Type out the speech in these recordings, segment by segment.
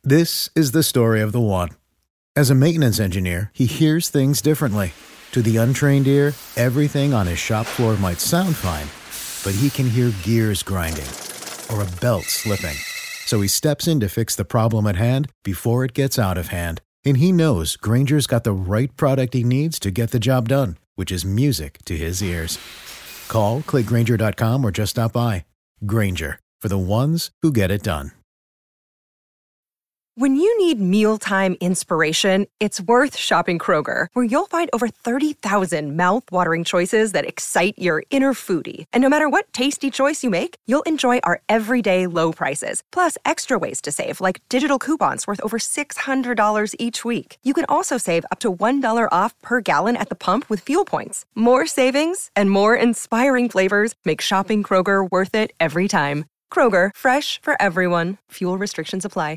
This is the story of the one. As a maintenance engineer, he hears things differently. To the untrained ear, everything on his shop floor might sound fine, but he can hear gears grinding or a belt slipping. So he steps in to fix the problem at hand before it gets out of hand. And he knows Grainger's got the right product he needs to get the job done, which is music to his ears. Call, click Grainger.com, or just stop by. Grainger, for the ones who get it done. When you need mealtime inspiration, it's worth shopping Kroger, where you'll find over 30,000 mouth-watering choices that excite your inner foodie. And no matter what tasty choice you make, you'll enjoy our everyday low prices, plus extra ways to save, like digital coupons worth over $600 each week. You can also save up to $1 off per gallon at the pump with fuel points. More savings and more inspiring flavors make shopping Kroger worth it every time. Kroger, fresh for everyone. Fuel restrictions apply.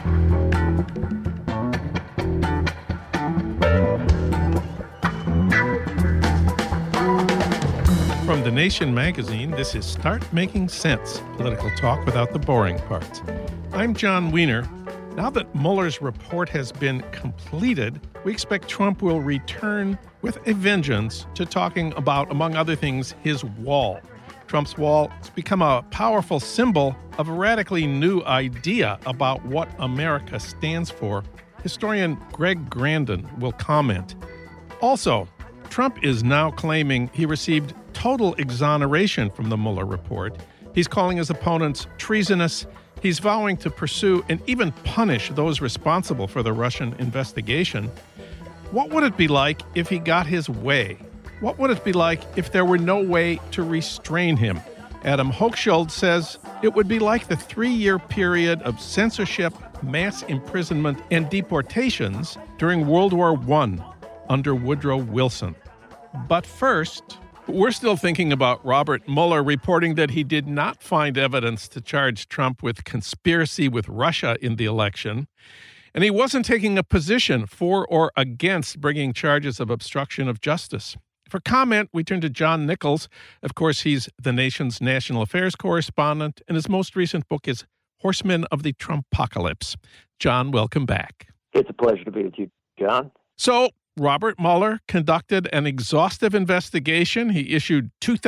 From The Nation magazine, this is Start Making Sense, political talk without the boring parts. I'm John Wiener. Now that Mueller's report has been completed, we expect Trump will return with a vengeance to talking about, among other things, his wall. Trump's wall has become a powerful symbol of a radically new idea about what America stands for. Historian Greg Grandin will comment. Also, Trump is now claiming he received total exoneration from the Mueller report. He's calling his opponents treasonous. He's vowing to pursue and even punish those responsible for the Russian investigation. What would it be like if he got his way? What would it be like if there were no way to restrain him? Adam Hochschild says it would be like the 3-year period of censorship, mass imprisonment, and deportations during World War I under Woodrow Wilson. But first, we're still thinking about Robert Mueller reporting that he did not find evidence to charge Trump with conspiracy with Russia in the election, and he wasn't taking a position for or against bringing charges of obstruction of justice. For comment, we turn to John Nichols. Of course, he's the Nation's national affairs correspondent, and his most recent book is Horsemen of the Trumpocalypse. John, welcome back. It's a pleasure to be with you, John. So, Robert Mueller conducted an exhaustive investigation. He issued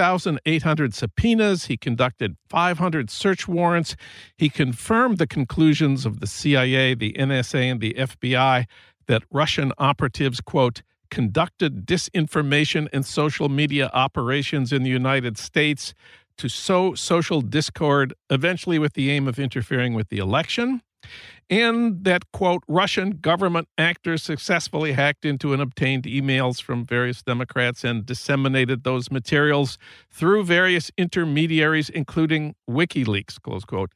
2,800 subpoenas. He conducted 500 search warrants. He confirmed the conclusions of the CIA, the NSA, and the FBI that Russian operatives, quote, conducted disinformation and social media operations in the United States to sow social discord, eventually with the aim of interfering with the election. And that, quote, Russian government actors successfully hacked into and obtained emails from various Democrats and disseminated those materials through various intermediaries, including WikiLeaks, close quote.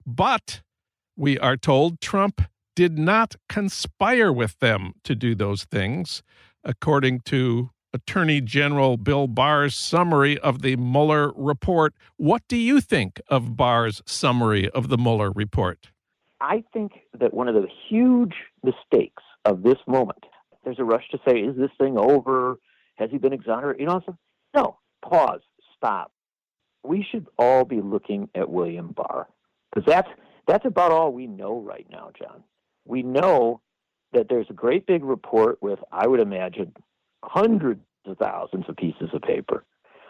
But we are told Trump did not conspire with them to do those things, according to Attorney General Bill Barr's summary of the Mueller report. What do you think of Barr's summary of the Mueller report? I think that one of the huge mistakes of this moment, there's a rush to say, is this thing over? Has he been exonerated? No, pause, stop. We should all be looking at William Barr, because that's about all we know right now, John. We know that there's a great big report with, I would imagine, hundreds of thousands of pieces of paper,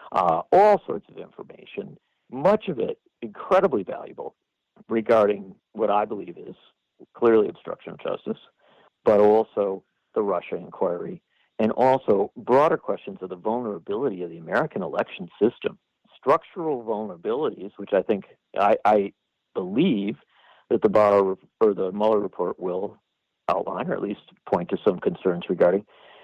all sorts of information, much of it incredibly valuable, regarding what I believe is clearly obstruction of justice, but also the Russia inquiry, and also broader questions of the vulnerability of the American election system, structural vulnerabilities, which I think I believe that the Barr or the Mueller report will outline, or at least point to some concerns regarding.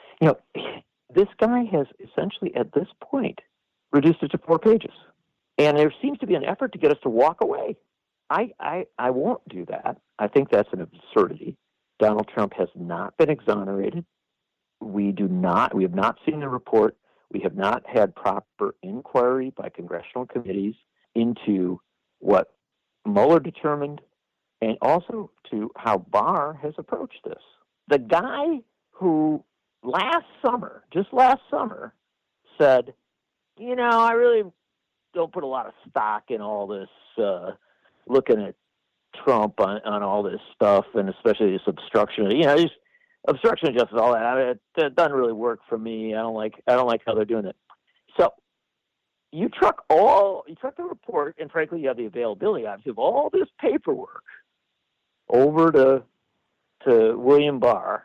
This guy has essentially at this point reduced it to 4 pages, and there seems to be an effort to get us to walk away. I won't do that. I think that's an absurdity. Donald Trump has not been exonerated. We have not seen the report. We have not had proper inquiry by congressional committees into what Mueller determined and also to how Barr has approached this. The guy who just last summer, said, I really don't put a lot of stock in all this looking at Trump on all this stuff, and especially this obstruction. This obstruction of justice, all that. It doesn't really work for me. I don't like how they're doing it. So you truck the report, and frankly, you have the availability, obviously, of all this paperwork over to William Barr,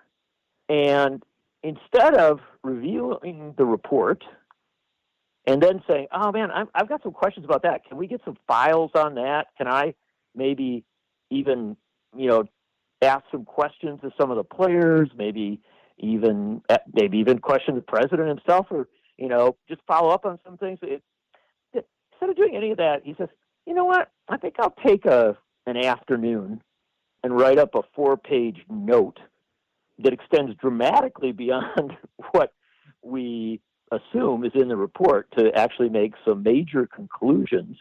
and instead of reviewing the report and then saying, "Oh man, I've got some questions about that. Can we get some files on that? Can I maybe even ask some questions to some of the players? Maybe even question the president himself, or just follow up on some things." Instead of doing any of that, he says, "You know what? I think I'll take an afternoon and write up a 4-page note that extends dramatically beyond what we assume is in the report to actually make some major conclusions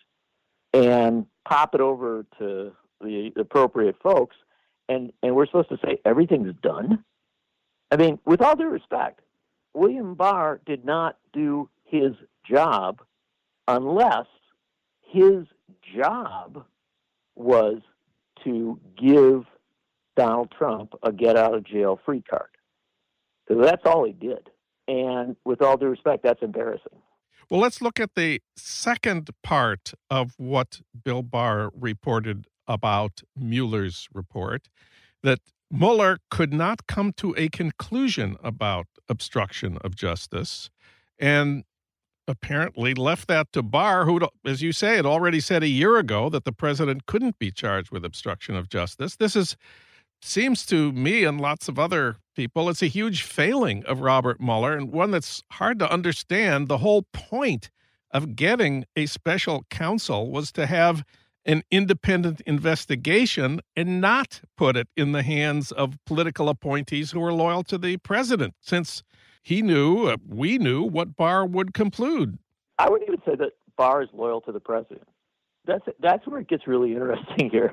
and pop it over to the appropriate folks. And we're supposed to say everything's done." I mean, with all due respect, William Barr did not do his job unless his job was to give Donald Trump a get-out-of-jail-free card. So that's all he did. And with all due respect, that's embarrassing. Well, let's look at the second part of what Bill Barr reported about Mueller's report, that Mueller could not come to a conclusion about obstruction of justice, and apparently left that to Barr, who, as you say, had already said a year ago that the president couldn't be charged with obstruction of justice. This seems to me and lots of other people, it's a huge failing of Robert Mueller, and one that's hard to understand. The whole point of getting a special counsel was to have an independent investigation and not put it in the hands of political appointees who are loyal to the president, since we knew what Barr would conclude. I would even say that Barr is loyal to the president. That's where it gets really interesting here.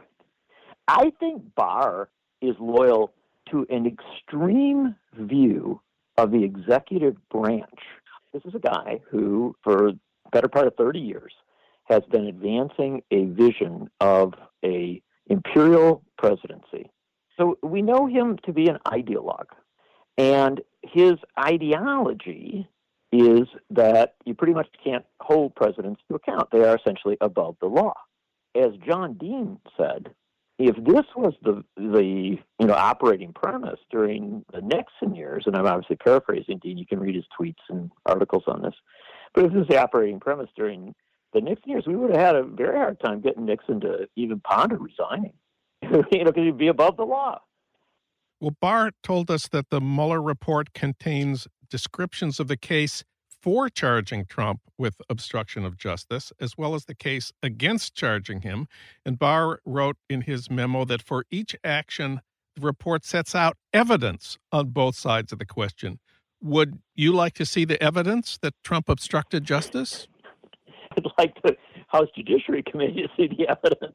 I think Barr is loyal to an extreme view of the executive branch. This is a guy who, for the better part of 30 years, has been advancing a vision of a imperial presidency. So we know him to be an ideologue. And his ideology is that you pretty much can't hold presidents to account. They are essentially above the law. As John Dean said, if this was the operating premise during the Nixon years, and I'm obviously paraphrasing Dean, you can read his tweets and articles on this, but if this is the operating premise during the Nixon years, we would have had a very hard time getting Nixon to even ponder resigning, because he'd be above the law. Well, Barr told us that the Mueller report contains descriptions of the case for charging Trump with obstruction of justice, as well as the case against charging him. And Barr wrote in his memo that for each action, the report sets out evidence on both sides of the question. Would you like to see the evidence that Trump obstructed justice? I'd like the House Judiciary Committee to see the evidence.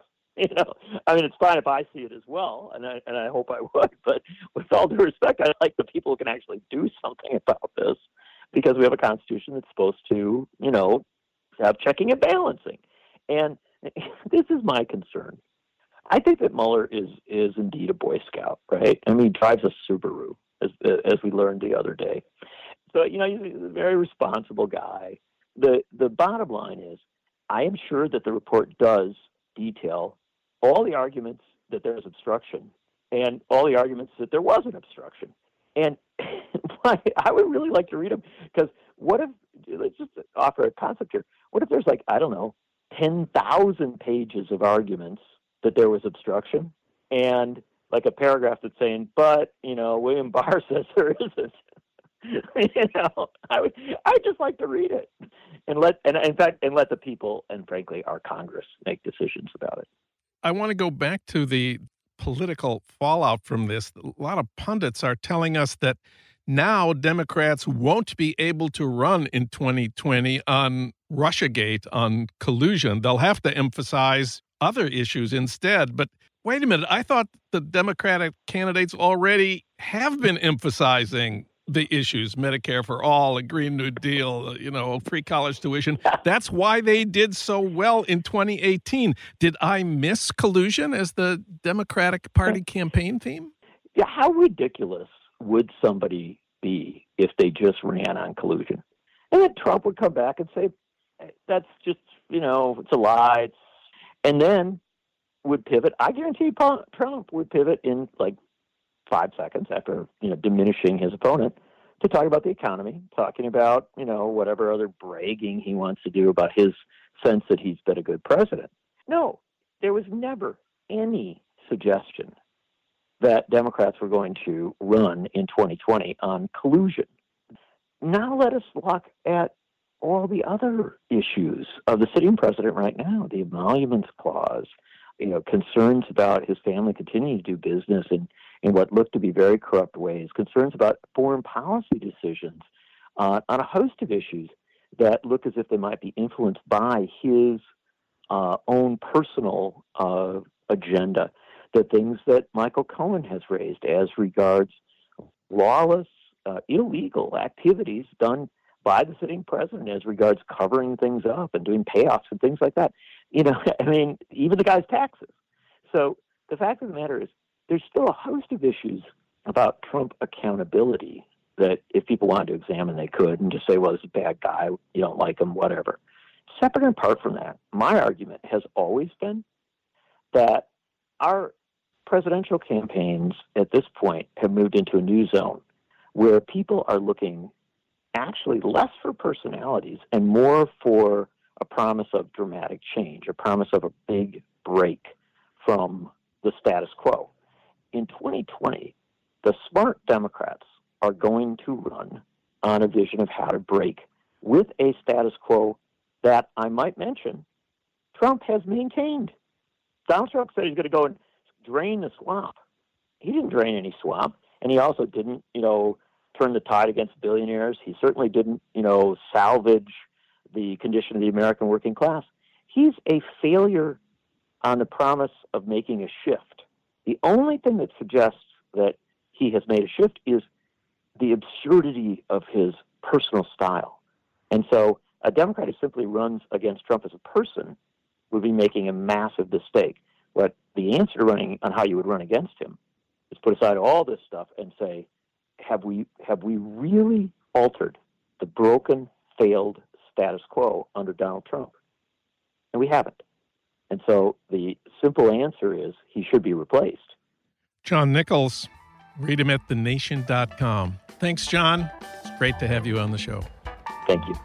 It's fine if I see it as well, and I hope I would. But with all due respect, I'd like the people who can actually do something about this, because we have a Constitution that's supposed to, have checking and balancing. And this is my concern. I think that Mueller is indeed a Boy Scout, right? I mean, he drives a Subaru, as we learned the other day. So, he's a very responsible guy. The bottom line is, I am sure that the report does detail all the arguments that there is obstruction and all the arguments that there wasn't obstruction. And I would really like to read them, because let's just offer a concept here. What if there's 10,000 pages of arguments that there was obstruction, and a paragraph that's saying, but, William Barr says there isn't. I'd just like to read it and let the people, and frankly our Congress, make decisions about it. I want to go back to the political fallout from this. A lot of pundits are telling us that now Democrats won't be able to run in 2020 on Russiagate, on collusion. They'll have to emphasize other issues instead. But wait a minute, I thought the Democratic candidates already have been emphasizing the issues, Medicare for all, a Green New Deal, free college tuition. That's why they did so well in 2018. Did I miss collusion as the Democratic Party campaign theme? Yeah, how ridiculous would somebody be if they just ran on collusion? And then Trump would come back and say, that's just, it's a lie. And then would pivot. I guarantee Trump would pivot in like 5 seconds after, diminishing his opponent to talk about the economy, talking about, whatever other bragging he wants to do about his sense that he's been a good president. No, there was never any suggestion that Democrats were going to run in 2020 on collusion. Now let us look at all the other issues of the sitting president right now, the emoluments clause, concerns about his family continuing to do business in what look to be very corrupt ways, concerns about foreign policy decisions on a host of issues that look as if they might be influenced by his own personal agenda, the things that Michael Cohen has raised as regards lawless, illegal activities done by the sitting president as regards covering things up and doing payoffs and things like that. Even the guy's taxes. So the fact of the matter is there's still a host of issues about Trump accountability that if people wanted to examine, they could and just say, well, this is a bad guy, you don't like him, whatever. Separate and apart from that, my argument has always been that our presidential campaigns at this point have moved into a new zone where people are looking actually less for personalities and more for a promise of dramatic change, a promise of a big break from the status quo. In 2020, the smart Democrats are going to run on a vision of how to break with a status quo that, I might mention, Trump has maintained. Donald Trump said he's going to go and drain the swamp. He didn't drain any swamp, and he also didn't, turn the tide against billionaires. He certainly didn't, salvage the condition of the American working class. He's a failure on the promise of making a shift. The only thing that suggests that he has made a shift is the absurdity of his personal style. And so a Democrat who simply runs against Trump as a person would be making a massive mistake. But the answer to running on how you would run against him is put aside all this stuff and say, have we really altered the broken, failed status quo under Donald Trump? And we haven't. And so the simple answer is he should be replaced. John Nichols, read him at thenation.com. Thanks, John. It's great to have you on the show. Thank you.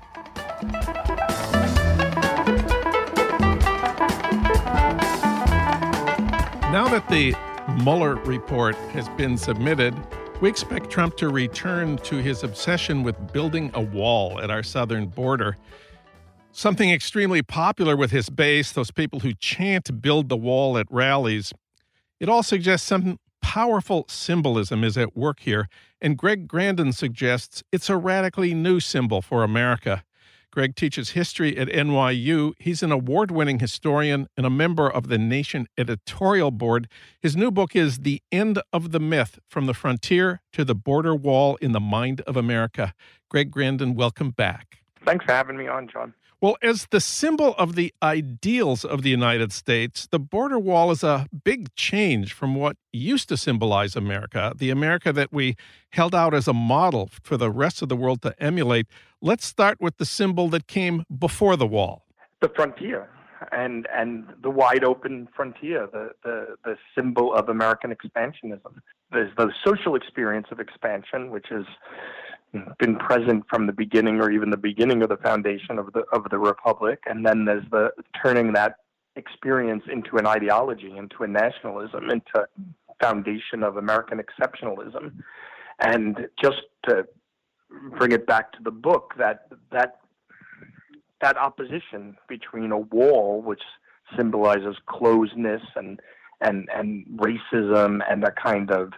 Now that the Mueller report has been submitted, we expect Trump to return to his obsession with building a wall at our southern border. Something extremely popular with his base, those people who chant "build the wall" at rallies. It all suggests some powerful symbolism is at work here, and Greg Grandin suggests it's a radically new symbol for America. Greg teaches history at NYU. He's an award-winning historian and a member of the Nation editorial board. His new book is The End of the Myth, From the Frontier to the Border Wall in the Mind of America. Greg Grandin, welcome back. Thanks for having me on, John. Well, as the symbol of the ideals of the United States, the border wall is a big change from what used to symbolize America, the America that we held out as a model for the rest of the world to emulate. Let's start with the symbol that came before the wall. The frontier and the wide open frontier, the symbol of American expansionism. There's the social experience of expansion, which has been present from the beginning, or even the beginning of the foundation of the republic, and then there's the turning that experience into an ideology, into a nationalism, into foundation of American exceptionalism. And just to bring it back to the book, that opposition between a wall, which symbolizes closeness and racism, and a kind of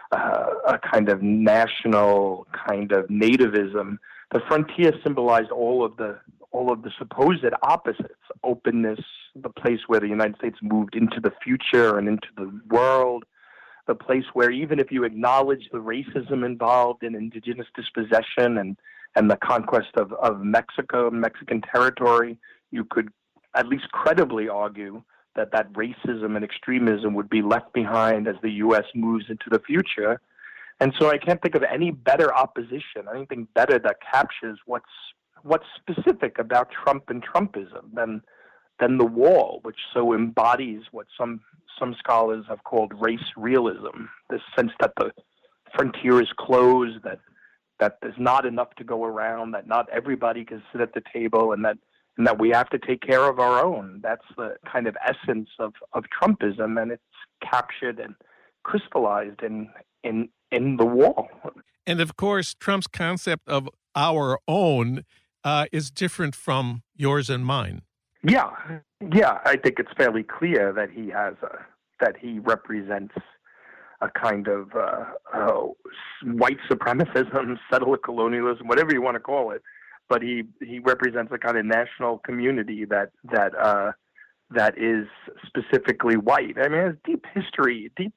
national kind of nativism. The frontier symbolized all of the supposed opposites: openness, the place where the United States moved into the future and into the world, the place where even if you acknowledge the racism involved in indigenous dispossession and the conquest of Mexico, Mexican territory, you could at least credibly argue that racism and extremism would be left behind as the U.S. moves into the future. And so I can't think of any better opposition, anything better that captures what's specific about Trump and Trumpism than the wall, which so embodies what some scholars have called race realism, this sense that the frontier is closed, that there's not enough to go around, that not everybody can sit at the table, and that we have to take care of our own. That's the kind of essence of Trumpism, and it's captured and crystallized in the wall. And of course, Trump's concept of our own is different from yours and mine. Yeah. I think it's fairly clear that he represents a kind of white supremacism, settler colonialism, whatever you want to call it. But he represents a kind of national community that is specifically white. I mean, it has deep history, deep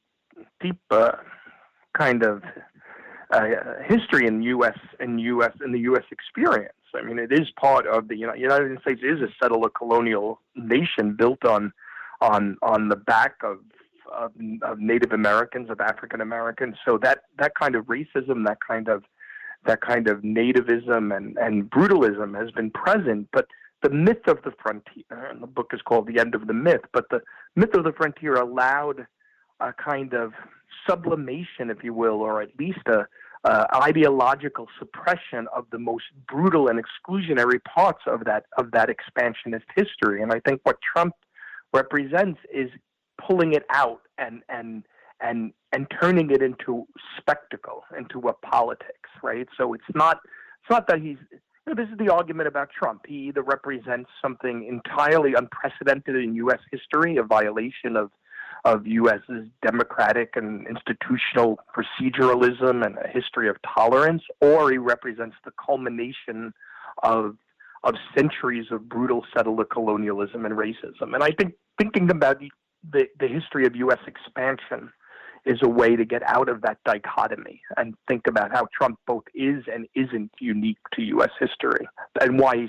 kind of history in the U.S. experience. I mean, it is part of the United States is a settler colonial nation built on the back of Native Americans, of African Americans. So that kind of racism, that kind of nativism and brutalism has been present. But the myth of the frontier, and the book is called The End of the Myth, but the myth of the frontier allowed a kind of sublimation, if you will, or at least a ideological suppression of the most brutal and exclusionary parts of that expansionist history. And I think what Trump represents is pulling it out and turning it into spectacle, into a politics, right? So it's not that he's, this is the argument about Trump. He either represents something entirely unprecedented in U.S. history, a violation of U.S.'s democratic and institutional proceduralism and a history of tolerance, or he represents the culmination of centuries of brutal settler colonialism and racism. And I think thinking about the history of U.S. expansion is a way to get out of that dichotomy and think about how Trump both is and isn't unique to U.S. history, and why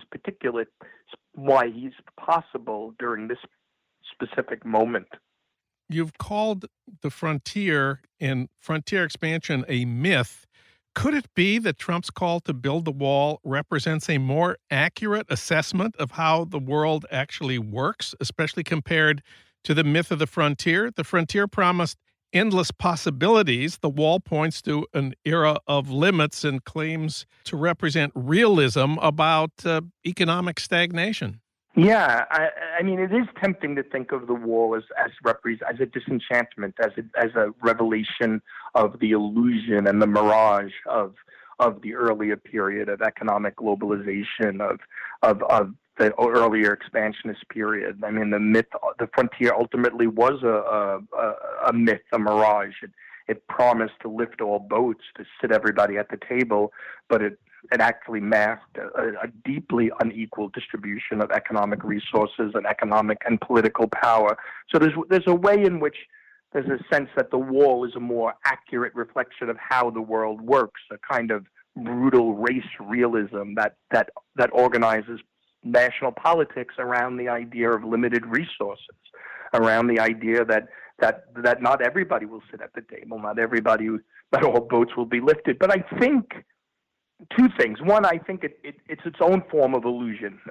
he's possible during this specific moment. You've called the frontier and frontier expansion a myth. Could it be that Trump's call to build the wall represents a more accurate assessment of how the world actually works, especially compared to the myth of the frontier? The frontier promised endless possibilities. The wall points to an era of limits and claims to represent realism about economic stagnation. Yeah, I mean, it is tempting to think of the wall as a disenchantment, as a revelation of the illusion and the mirage of the earlier period of economic globalization, of the earlier expansionist period. I mean, the frontier ultimately was a myth, a mirage. It promised to lift all boats, to sit everybody at the table, but it actually masked a deeply unequal distribution of economic resources and economic and political power. So there's a way in which there's a sense that the wall is a more accurate reflection of how the world works, a kind of brutal race realism that organizes national politics around the idea of limited resources, around the idea that not everybody will sit at the table, not all boats will be lifted. But I think two things. One, I think it's its own form of illusion.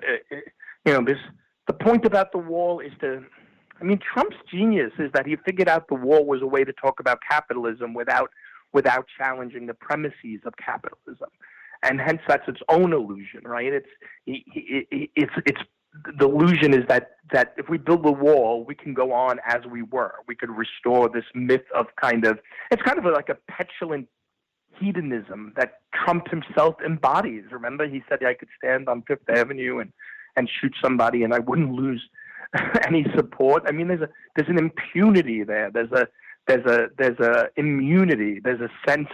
The point about the wall is Trump's genius is that he figured out the wall was a way to talk about capitalism without challenging the premises of capitalism. And hence that's its own illusion, right? It's the illusion is that if we build the wall, we can go on as we were. We could restore this myth of it's kind of like a petulant hedonism that Trump himself embodies. Remember, he said I could stand on Fifth Avenue and shoot somebody and I wouldn't lose any support. I mean, there's an impunity there. There's a immunity. There's a sense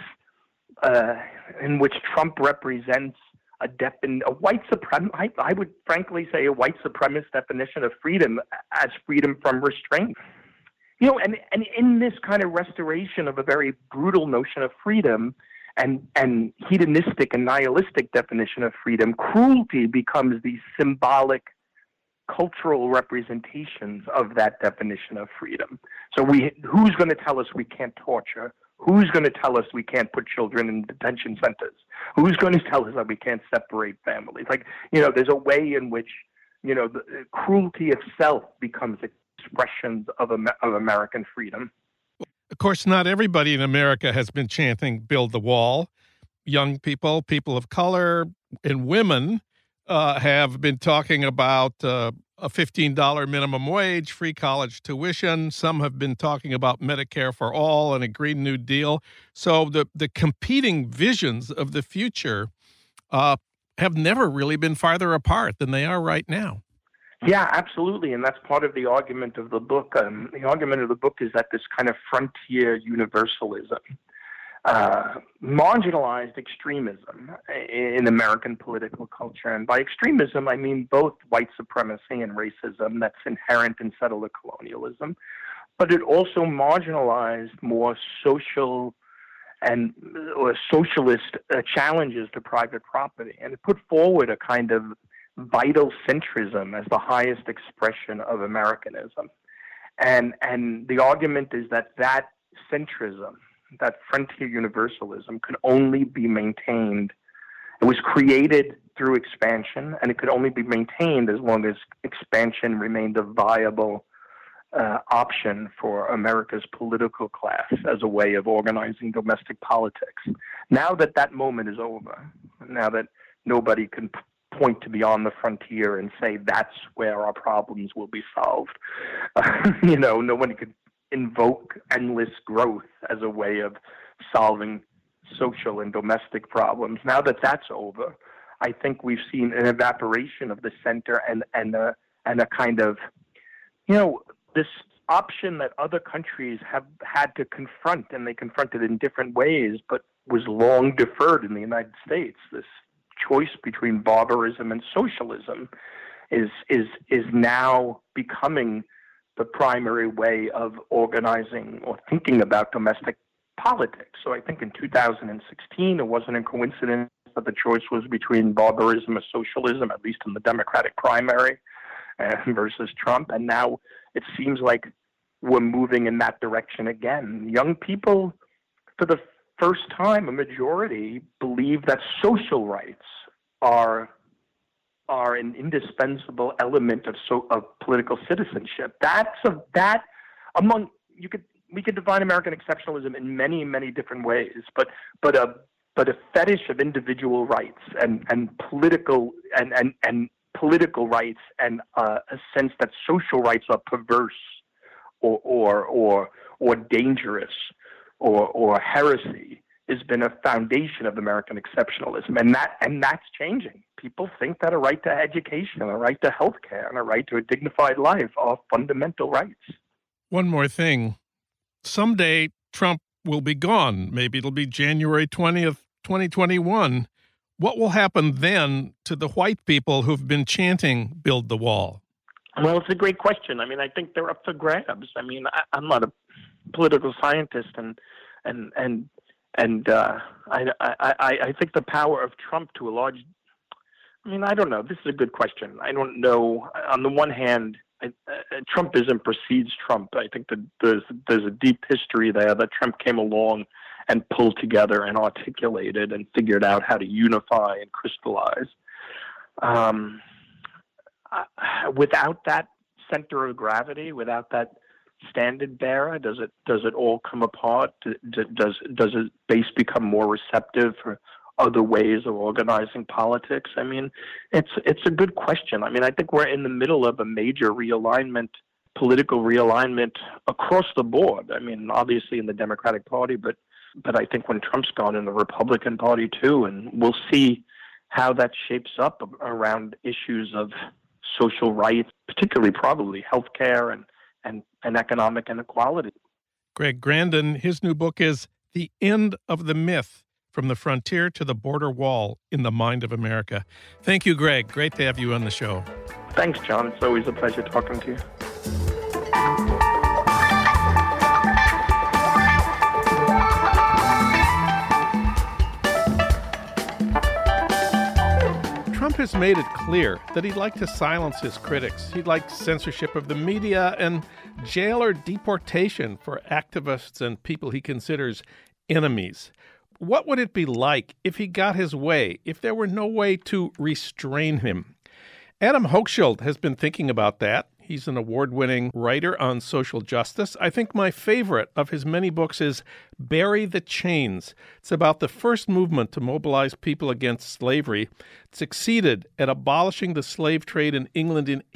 in which Trump represents a white supremacist. I would frankly say a white supremacist definition of freedom as freedom from restraint. And in this kind of restoration of a very brutal notion of freedom and hedonistic and nihilistic definition of freedom, cruelty becomes the symbolic cultural representations of that definition of freedom. So who's going to tell us we can't torture? Who's going to tell us we can't put children in detention centers? Who's going to tell us that we can't separate families? There's a way in which, the cruelty itself becomes expressions of American freedom. Of course, not everybody in America has been chanting "Build the Wall." Young people, people of color, and women have been talking about a $15 minimum wage, free college tuition. Some have been talking about Medicare for all and a Green New Deal. So the competing visions of the future have never really been farther apart than they are right now. Yeah, absolutely. And that's part of the argument of the book. The argument of the book is that this kind of frontier universalism, marginalized extremism in American political culture. And by extremism, I mean both white supremacy and racism that's inherent in settler colonialism, but it also marginalized more social or socialist challenges to private property. And it put forward a kind of vital centrism as the highest expression of Americanism. And the argument is that centrism, that frontier universalism, could only be maintained. It was created through expansion, and it could only be maintained as long as expansion remained a viable option for America's political class as a way of organizing domestic politics. Now that moment is over, now that nobody can point to beyond the frontier and say that's where our problems will be solved, nobody could invoke endless growth as a way of solving social and domestic problems. Now that that's over, I think we've seen an evaporation of the center and a kind of, this option that other countries have had to confront, and they confronted in different ways, but was long deferred in the United States. This choice between barbarism and socialism is now becoming the primary way of organizing or thinking about domestic politics. So I think in 2016, it wasn't a coincidence that the choice was between barbarism and socialism, at least in the Democratic primary, versus Trump. And now it seems like we're moving in that direction again. Young people, for the first time, a majority, believe that social rights are an indispensable element of political citizenship. We could define American exceptionalism in many, many different ways, but a fetish of individual rights and political rights, and a sense that social rights are perverse or dangerous or heresy has been a foundation of American exceptionalism, and that's changing. People think that a right to education, a right to health care, and a right to a dignified life are fundamental rights. One more thing. Someday Trump will be gone. Maybe it'll be January 20th, 2021. What will happen then to the white people who've been chanting "Build the Wall"? Well, it's a great question. I mean, I think they're up for grabs. I mean, I'm not a political scientist, and I think the power of Trump to a large. I mean, I don't know. This is a good question. I don't know. On the one hand, Trumpism precedes Trump. I think that there's a deep history there that Trump came along and pulled together and articulated and figured out how to unify and crystallize. Without that center of gravity, without that standard bearer, does it all come apart? Does its base become more receptive for other ways of organizing politics? I mean, it's a good question. I mean, I think we're in the middle of a major realignment, political realignment across the board. I mean, obviously in the Democratic Party, but I think when Trump's gone, in the Republican Party too, and we'll see how that shapes up around issues of social rights, particularly probably healthcare and economic inequality. Greg Grandin, his new book is The End of the Myth, From the Frontier to the Border Wall in the Mind of America. Thank you, Greg. Great to have you on the show. Thanks, John. It's always a pleasure talking to you. Trump has made it clear that he'd like to silence his critics. He'd like censorship of the media and jail or deportation for activists and people he considers enemies. What would it be like if he got his way, if there were no way to restrain him? Adam Hochschild has been thinking about that. He's an award-winning writer on social justice. I think my favorite of his many books is Bury the Chains. It's about the first movement to mobilize people against slavery. It succeeded at abolishing the slave trade in England in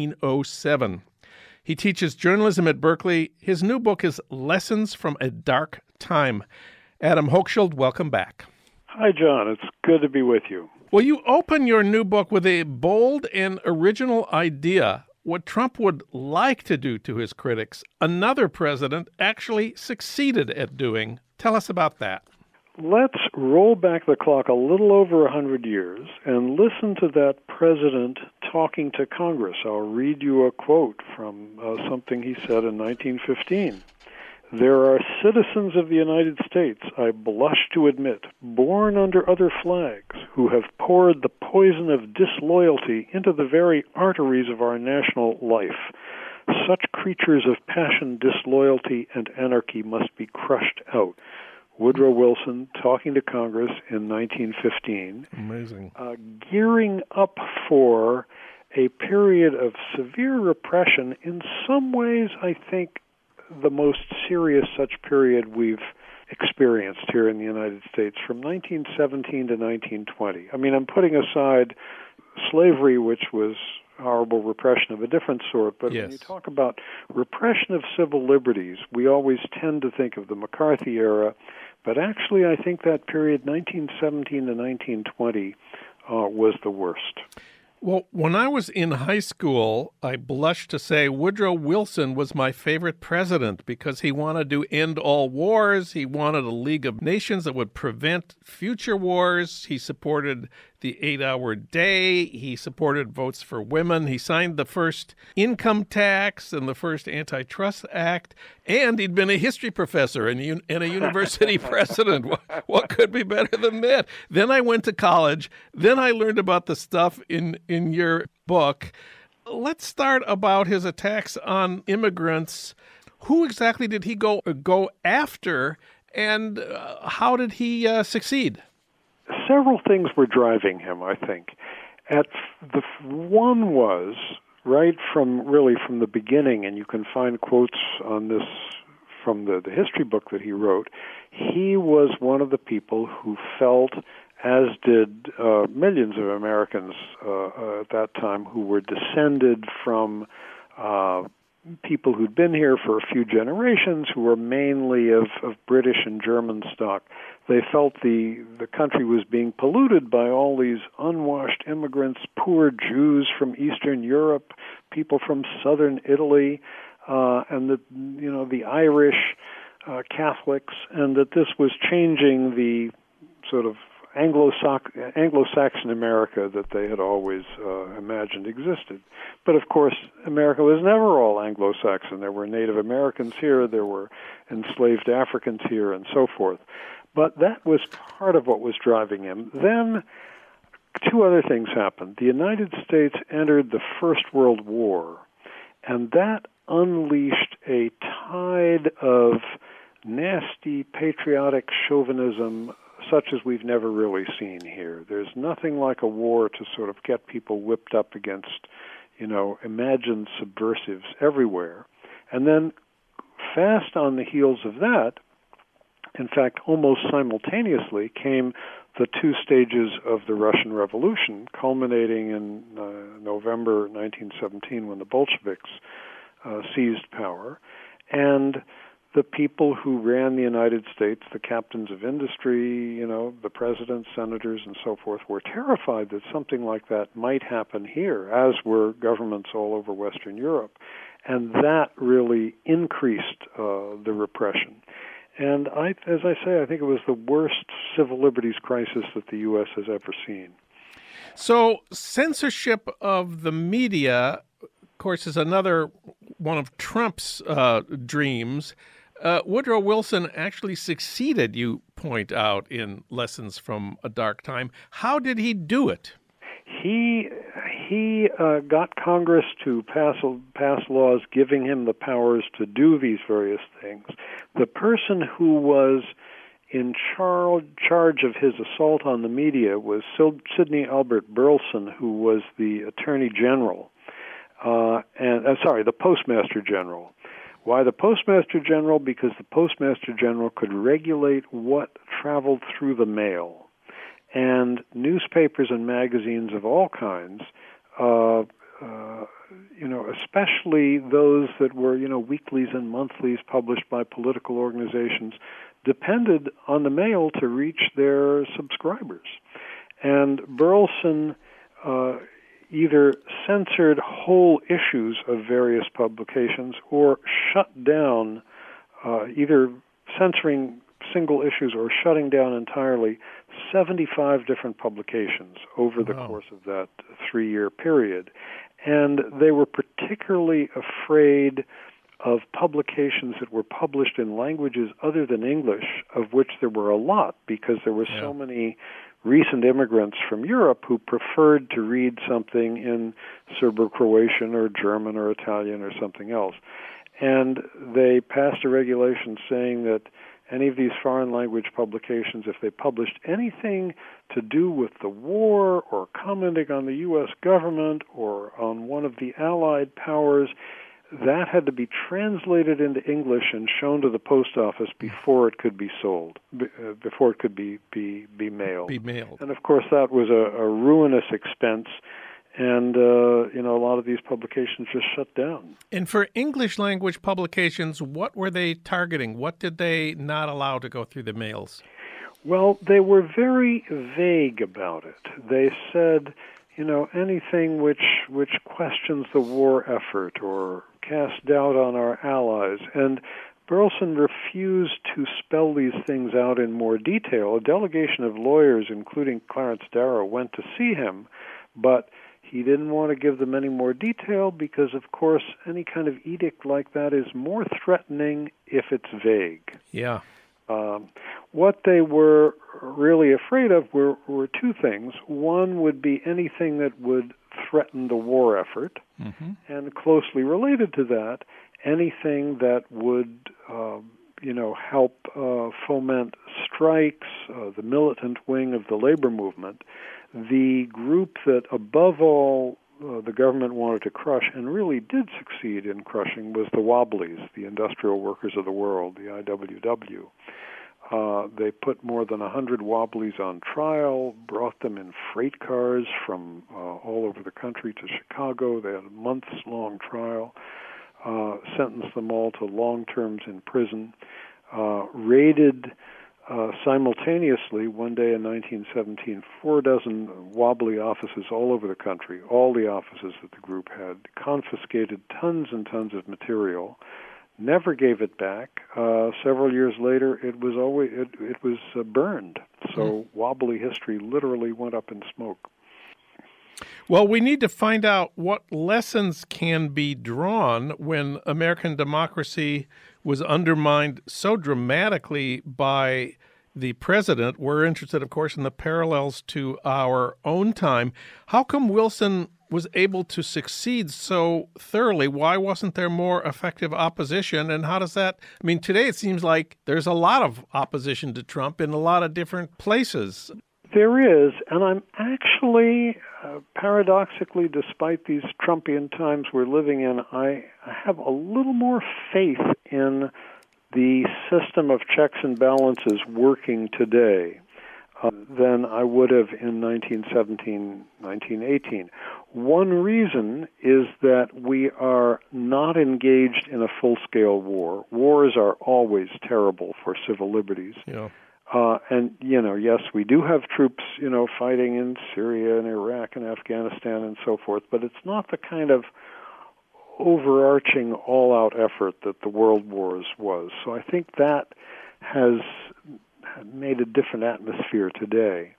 1807. He teaches journalism at Berkeley. His new book is Lessons from a Dark Time. Adam Hochschild, welcome back. Hi, John. It's good to be with you. Well, you open your new book with a bold and original idea. What Trump would like to do to his critics, another president actually succeeded at doing. Tell us about that. Let's roll back the clock a little over 100 years and listen to that president talking to Congress. I'll read you a quote from something he said in 1915. "There are citizens of the United States, I blush to admit, born under other flags, who have poured the poison of disloyalty into the very arteries of our national life. Such creatures of passion, disloyalty, and anarchy must be crushed out." Woodrow Wilson talking to Congress in 1915. Amazing. Gearing up for a period of severe repression, in some ways, I think, the most serious such period we've experienced here in the United States from 1917 to 1920. I mean, I'm putting aside slavery, which was horrible repression of a different sort, but when you talk about repression of civil liberties, we always tend to think of the McCarthy era, but actually I think that period, 1917 to 1920, was the worst. Well, when I was in high school, I blush to say Woodrow Wilson was my favorite president because he wanted to end all wars. He wanted a League of Nations that would prevent future wars. He supported the 8-hour day. He supported votes for women. He signed the first income tax and the first antitrust act. And he'd been a history professor and a university president. What could be better than that? Then I went to college. Then I learned about the stuff in your book. Let's start about his attacks on immigrants. Who exactly did he go after, and how did he succeed? Several things were driving him, I think. One was right from the beginning, and you can find quotes on this from the history book that he wrote. He was one of the people who felt, as did millions of Americans at that time, who were descended from people who'd been here for a few generations, who were mainly of British and German stock. They felt the country was being polluted by all these unwashed immigrants, poor Jews from Eastern Europe, people from southern Italy, and the Irish Catholics, and that this was changing the sort of Anglo-Saxon America that they had always imagined existed. But of course, America was never all Anglo-Saxon. There were Native Americans here, there were enslaved Africans here, and so forth. But that was part of what was driving him. Then two other things happened. The United States entered the First World War, and that unleashed a tide of nasty patriotic chauvinism such as we've never really seen here. There's nothing like a war to sort of get people whipped up against, imagined subversives everywhere. And then fast on the heels of that, in fact, almost simultaneously came the two stages of the Russian Revolution, culminating in November 1917 when the Bolsheviks seized power. And the people who ran the United States, the captains of industry, the presidents, senators, and so forth, were terrified that something like that might happen here, as were governments all over Western Europe. And that really increased the repression. And as I say, I think it was the worst civil liberties crisis that the U.S. has ever seen. So censorship of the media, of course, is another one of Trump's dreams. Woodrow Wilson actually succeeded, you point out, in Lessons from a Dark Time. How did he do it? He got Congress to pass laws giving him the powers to do these various things. The person who was in charge of his assault on the media was Sidney Albert Burleson, who was the Attorney General, the Postmaster General. Why the Postmaster General? Because the Postmaster General could regulate what traveled through the mail. And newspapers and magazines of all kinds, especially those that were, weeklies and monthlies published by political organizations, depended on the mail to reach their subscribers. And Burleson either censored whole issues of various publications or shut down, either censoring single issues or shutting down entirely 75 different publications over the course of that 3-year period. And they were particularly afraid of publications that were published in languages other than English, of which there were a lot, because there were so many recent immigrants from Europe who preferred to read something in Serbo-Croatian or German or Italian or something else. And they passed a regulation saying that any of these foreign language publications, if they published anything to do with the war or commenting on the U.S. government or on one of the Allied powers, that had to be translated into English and shown to the post office before it could be sold, before it could be mailed. And of course, that was a ruinous expense. And, a lot of these publications just shut down. And for English language publications, what were they targeting? What did they not allow to go through the mails? Well, they were very vague about it. They said, anything which questions the war effort or casts doubt on our allies. And Burleson refused to spell these things out in more detail. A delegation of lawyers, including Clarence Darrow, went to see him, but he didn't want to give them any more detail because, of course, any kind of edict like that is more threatening if it's vague. Yeah. What they were really afraid of were two things. One would be anything that would threaten the war effort, and closely related to that, anything that would, help foment strikes, the militant wing of the labor movement. The group that, above all, the government wanted to crush, and really did succeed in crushing, was the Wobblies, the Industrial Workers of the World, the IWW. They put more than 100 Wobblies on trial, brought them in freight cars from all over the country to Chicago. They had a months-long trial, sentenced them all to long terms in prison, raided simultaneously, one day in 1917, 4 Wobbly offices all over the country, all the offices that the group had, confiscated tons and tons of material, never gave it back. Several years later, it was burned. So Wobbly history literally went up in smoke. Well, we need to find out what lessons can be drawn when American democracy was undermined so dramatically by the president. We're interested, of course, in the parallels to our own time. How come Wilson was able to succeed so thoroughly? Why wasn't there more effective opposition? And how does that, today it seems like there's a lot of opposition to Trump in a lot of different places. There is, and I'm actually, paradoxically, despite these Trumpian times we're living in, I have a little more faith in the system of checks and balances working today than I would have in 1917, 1918. One reason is that we are not engaged in a full-scale war. Wars are always terrible for civil liberties. Yeah. And, yes, we do have troops, fighting in Syria and Iraq and Afghanistan and so forth, but it's not the kind of overarching all-out effort that the world wars was. So I think that has made a different atmosphere today.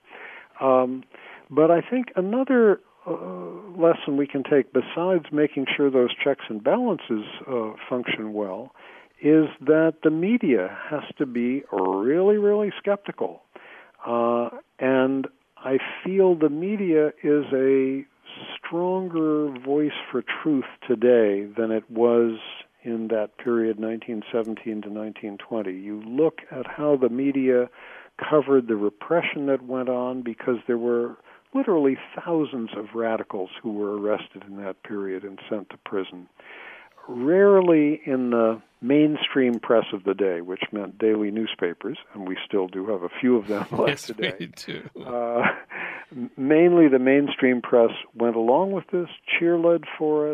But I think another lesson we can take, besides making sure those checks and balances function well, is that the media has to be really, really skeptical. And I feel the media is a stronger voice for truth today than it was in that period, 1917 to 1920. You look at how the media covered the repression that went on, because there were literally thousands of radicals who were arrested in that period and sent to prison. Rarely in the mainstream press of the day, which meant daily newspapers, and we still do have a few of them left today. Yes, we do. Mainly the mainstream press went along with this, cheerled for it,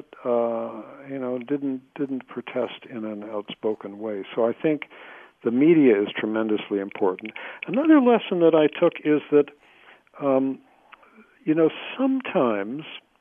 didn't protest in an outspoken way. So I think the media is tremendously important. Another lesson that I took is that, sometimes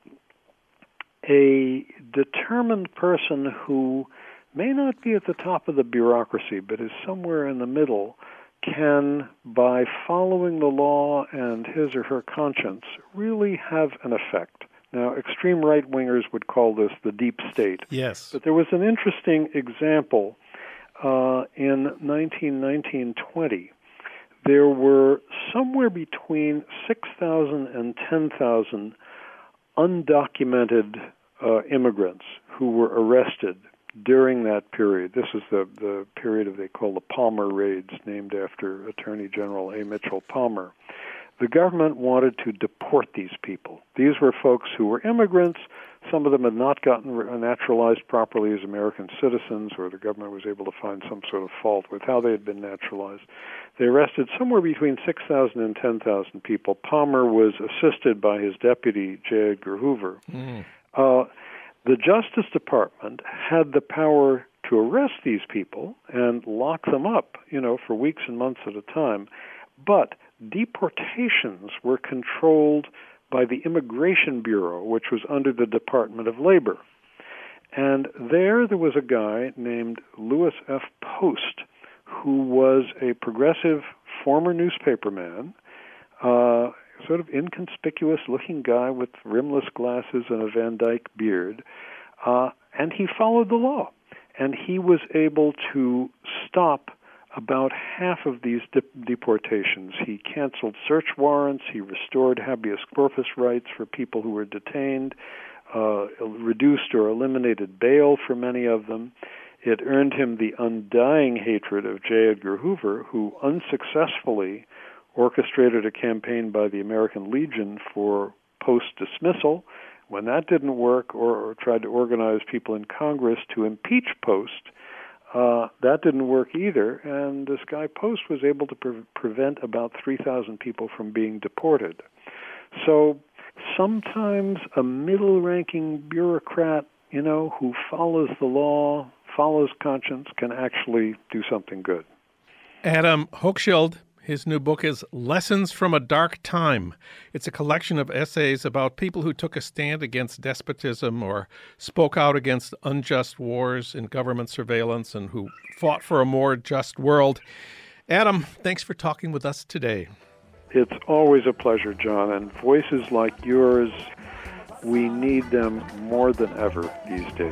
a determined person who may not be at the top of the bureaucracy, but is somewhere in the middle, can, by following the law and his or her conscience, really have an effect. Now, extreme right-wingers would call this the deep state. Yes. But there was an interesting example in 1919-20. There were somewhere between 6,000 and 10,000 undocumented immigrants who were arrested during that period. This is the period they call the Palmer Raids, named after Attorney General A. Mitchell Palmer. The government wanted to deport these people. These were folks who were immigrants. Some of them had not gotten naturalized properly as American citizens, or the government was able to find some sort of fault with how they had been naturalized. They arrested somewhere between 6,000 and 10,000 people. Palmer was assisted by his deputy, J. Edgar Hoover. The Justice Department had the power to arrest these people and lock them up, for weeks and months at a time. But deportations were controlled by the Immigration Bureau, which was under the Department of Labor. And there was a guy named Louis F. Post, who was a progressive former newspaperman, sort of inconspicuous-looking guy with rimless glasses and a Van Dyke beard, and he followed the law. And he was able to stop about half of these deportations. He canceled search warrants, he restored habeas corpus rights for people who were detained, reduced or eliminated bail for many of them. It earned him the undying hatred of J. Edgar Hoover, who unsuccessfully orchestrated a campaign by the American Legion for post-dismissal. When that didn't work, or tried to organize people in Congress to impeach Post, that didn't work either, and this guy Post was able to prevent about 3,000 people from being deported. So sometimes a middle-ranking bureaucrat, who follows the law, follows conscience, can actually do something good. Adam Hochschild, his new book is Lessons from a Dark Time. It's a collection of essays about people who took a stand against despotism or spoke out against unjust wars and government surveillance and who fought for a more just world. Adam, thanks for talking with us today. It's always a pleasure, John, and voices like yours, we need them more than ever these days.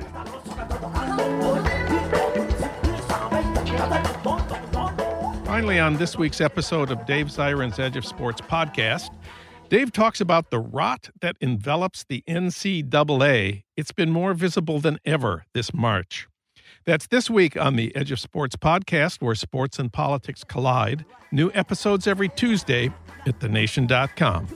Finally, on this week's episode of Dave Zirin's Edge of Sports podcast, Dave talks about the rot that envelops the NCAA. It's been more visible than ever this March. That's this week on the Edge of Sports podcast, where sports and politics collide. New episodes every Tuesday at thenation.com.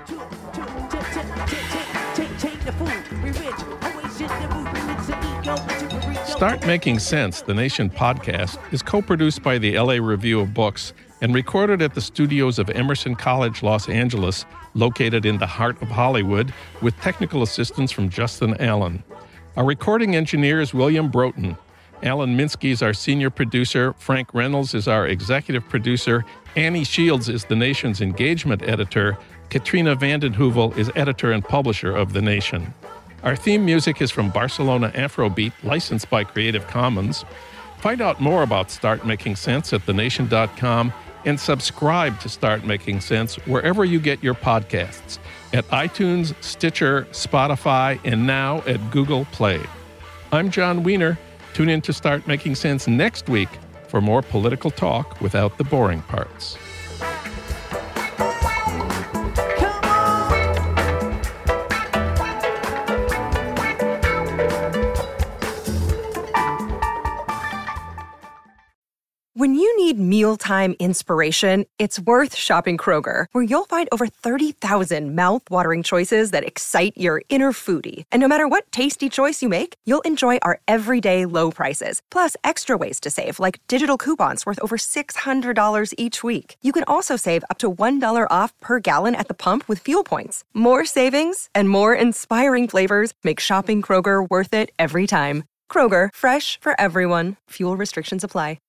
Start Making Sense, the Nation podcast, is co-produced by the LA Review of Books and recorded at the studios of Emerson College, Los Angeles, located in the heart of Hollywood, with technical assistance from Justin Allen. Our recording engineer is William Broughton. Alan Minsky is our senior producer. Frank Reynolds is our executive producer. Annie Shields is the Nation's engagement editor. Katrina Vanden Heuvel is editor and publisher of The Nation. Our theme music is from Barcelona Afrobeat, licensed by Creative Commons. Find out more about Start Making Sense at thenation.com and subscribe to Start Making Sense wherever you get your podcasts, at iTunes, Stitcher, Spotify, and now at Google Play. I'm John Wiener. Tune in to Start Making Sense next week for more political talk without the boring parts. need mealtime inspiration, it's worth shopping Kroger, where you'll find over 30,000 mouth-watering choices that excite your inner foodie. And no matter what tasty choice you make, you'll enjoy our everyday low prices, plus extra ways to save, like digital coupons worth over $600 each week. You can also save up to $1 off per gallon at the pump with fuel points. More savings and more inspiring flavors make shopping Kroger worth it every time. Kroger, fresh for everyone. Fuel restrictions apply.